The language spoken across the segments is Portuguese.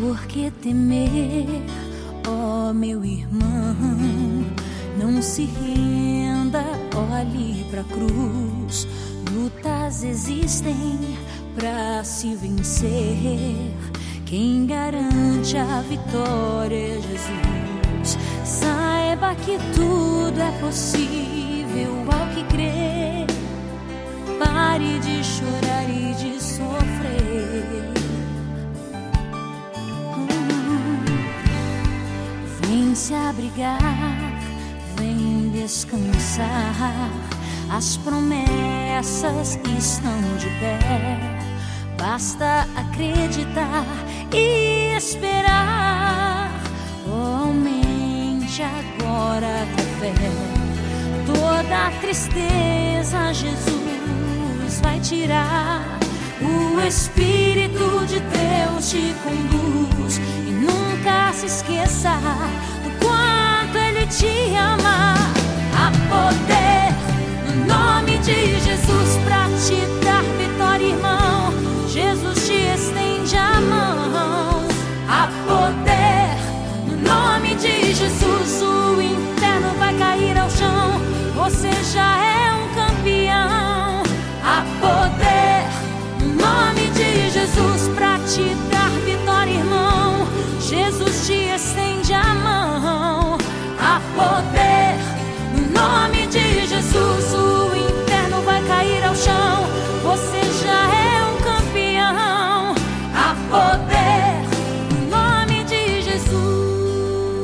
Por que temer, ó meu irmão? Não se renda, olhe pra cruz. Lutas existem pra se vencer. Quem garante a vitória é Jesus. Saiba que tudo é possível ao que crê. Pare de chorar e de sofrer. Vem se abrigar, vem descansar. As promessas estão de pé. Basta acreditar e esperar. Aumente agora a tua fé. Toda tristeza Jesus vai tirar. O Espírito de Deus te conduz. E nunca se esqueça do quanto Ele te ama. Há poder no nome de Jesus pra te dar vitória, irmão. Jesus te estende a mão. Há poder no nome de Jesus. O inferno vai cair ao chão. Você já é um campeão. Há poder no nome de Jesus pra te dar vitória, irmão. Jesus te estende a mão. Há poder no nome de Jesus. O inferno vai cair ao chão. Você já é um campeão. Há poder no nome de Jesus.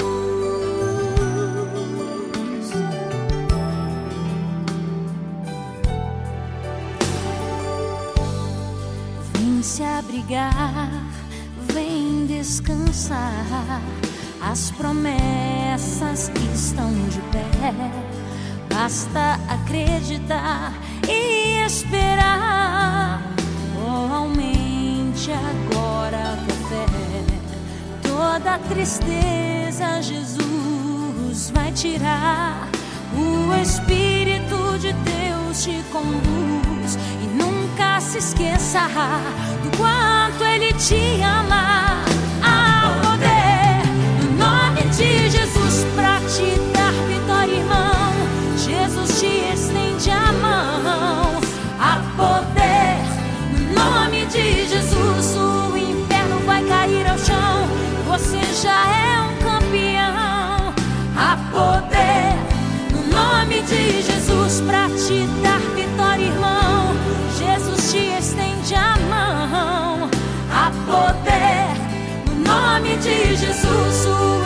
Vem se abrigar, vem descansar. As promessas estão de pé. Basta acreditar e esperar. Oh, aumente agora a tua fé. Toda tristeza Jesus vai tirar. O Espírito de Deus te conduz. E nunca se esqueça do quanto Ele te ama. Há poder no nome de Jesus pra te dar vitória, irmão. Jesus te estende a mão. Há poder no nome de Jesus. O inferno vai cair ao chão. Você já é um campeão. Há poder no nome de Jesus pra te dar vitória, irmão. Jesus te estende a mão. Há poder no nome de Jesus.